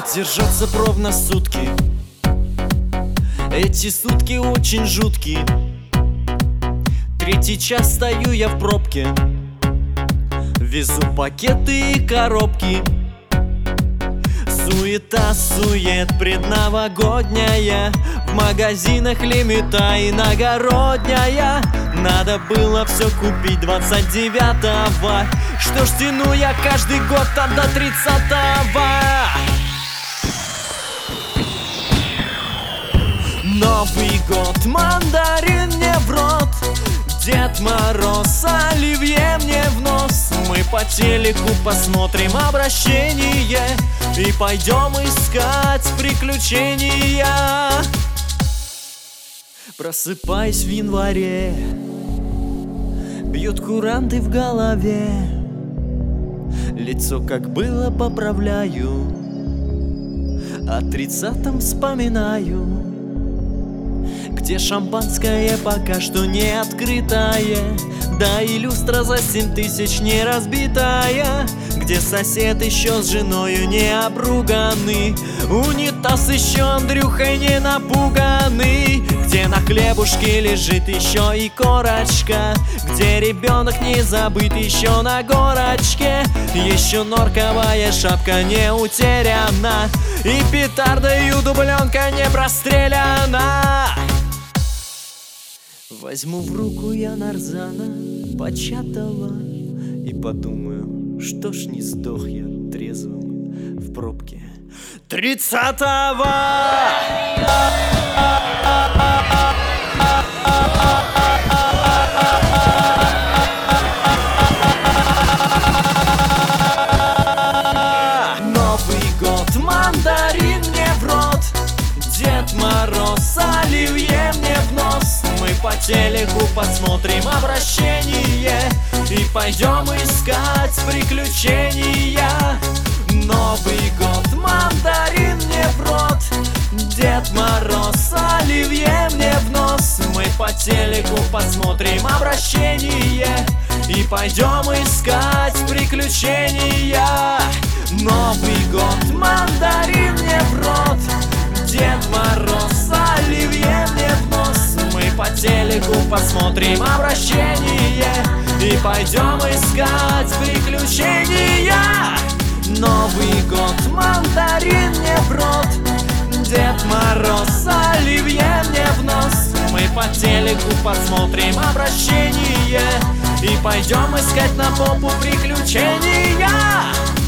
Держаться ровно сутки. Эти сутки очень жуткие. Третий час стою я в пробке, везу пакеты и коробки. Суета, сует предновогодняя, в магазинах лимита иногородняя. Надо было все купить 29-го. Что ж тяну я каждый год до 30-го. Новый год, мандарин мне в рот, Дед Мороз, оливье мне в нос. Мы по телеку посмотрим обращение и пойдем искать приключения. Просыпаюсь в январе, бьют куранты в голове. Лицо как было поправляю, о 30-м вспоминаю. Где шампанское пока что не открытое, да и люстра за 7000 не разбитая. Где сосед еще с женою не обруганный, унитаз еще Андрюхой не напуганный. Где на хлебушке лежит еще и корочка, где ребенок не забыт еще на горочке. Еще норковая шапка не утеряна, и петардою дубленка не простреляна. Возьму в руку я нарзана початого и подумаю, что ж не сдох я трезвым в пробке 30-го. Новый год, мандарин мне в рот, Дед Мороз, оливье мне в нос. Мы по телеку посмотрим обращение и пойдем искать приключения. Новый год, мандарин мне в рот, Дед Мороз, оливье мне в нос. Мы по телеку посмотрим обращение и пойдем искать приключения. Новый год, мандарин мне в рот, Дед Мороз, оливье мне в нос. Мы по телеку посмотрим обращение и пойдем искать приключения. Новый год, мандарин мне в рот, Дед Мороз, оливье мне в нос. Мы по телеку посмотрим обращение и пойдем искать на попу приключения.